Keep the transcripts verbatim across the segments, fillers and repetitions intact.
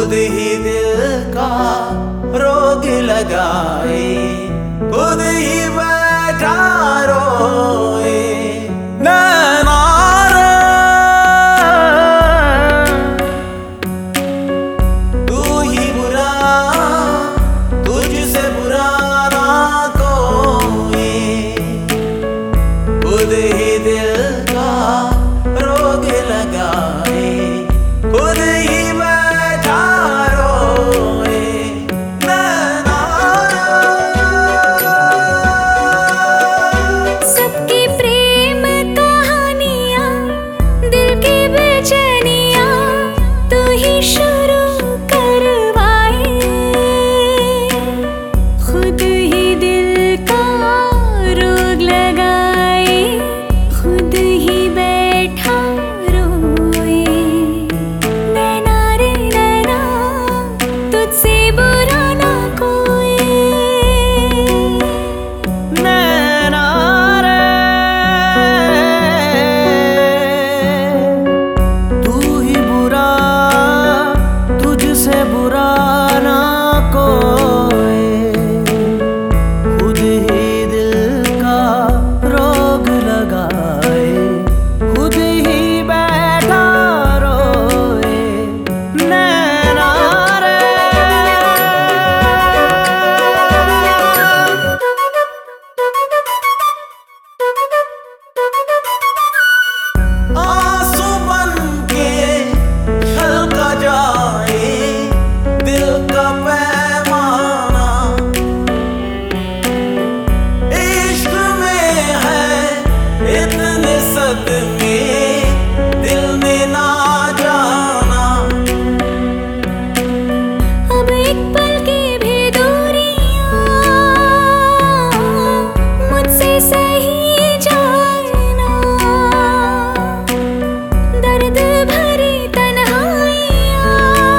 खुद ही दिल का रोग लगाए, खुद ही बैठा रोए। नैना रे तू ही बुरा, तुझसे बुरा ना कोई। खुद ही दिल का रोग लगाए, खुद ही बैठा रोए। नैना सबकी प्रेम कहानियाँ, दिल की बेचैनियाँ तू ही शुरू करवाए। खुद ही दिल का रोग लगाए, खुद ही बैठा रोए। नैना रे नैना तुझसे बुरा ना कोई। नैना रे तू ही बुरा, तुझसे बुरा ना कोई। खुद ही दिल का रोग लगाए, खुद ही बैठा रोए। नैना रे आंसू बन के छलका जाए दिल का पैमाना। इश्क में है इतने सदमे, दिल ने ना जाना। अब एक पल की भी दूरियां मुझसे सही जाए ना। दर्द भरी तन्हाइयां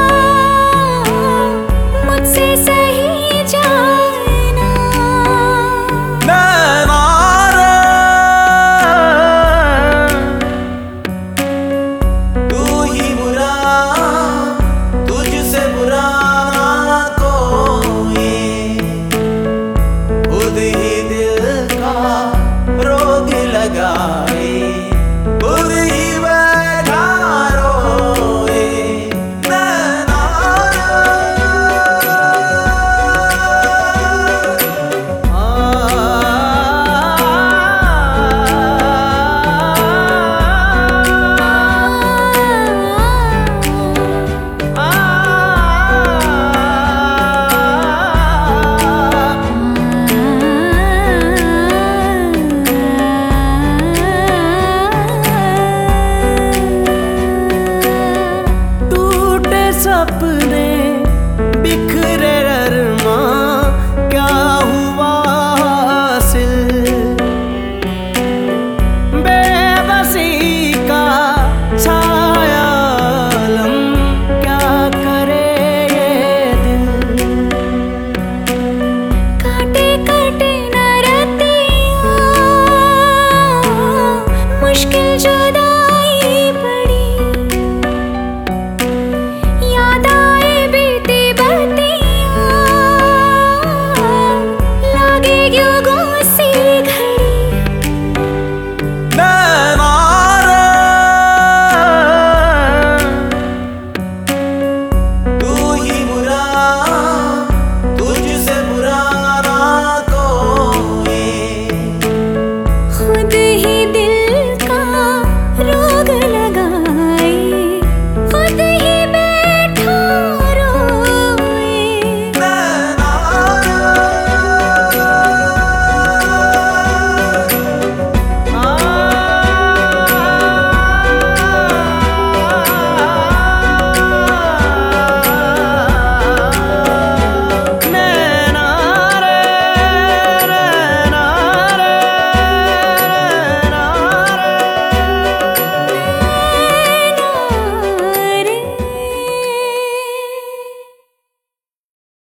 मुझसे सही जाए ना। नैना रे तू ही बुरा, तुझसे बुरा ना कोई। खुद ही दिल का रोग लगाए, खुद ही बैठा रोए। नैना टूटे सपने बिखरे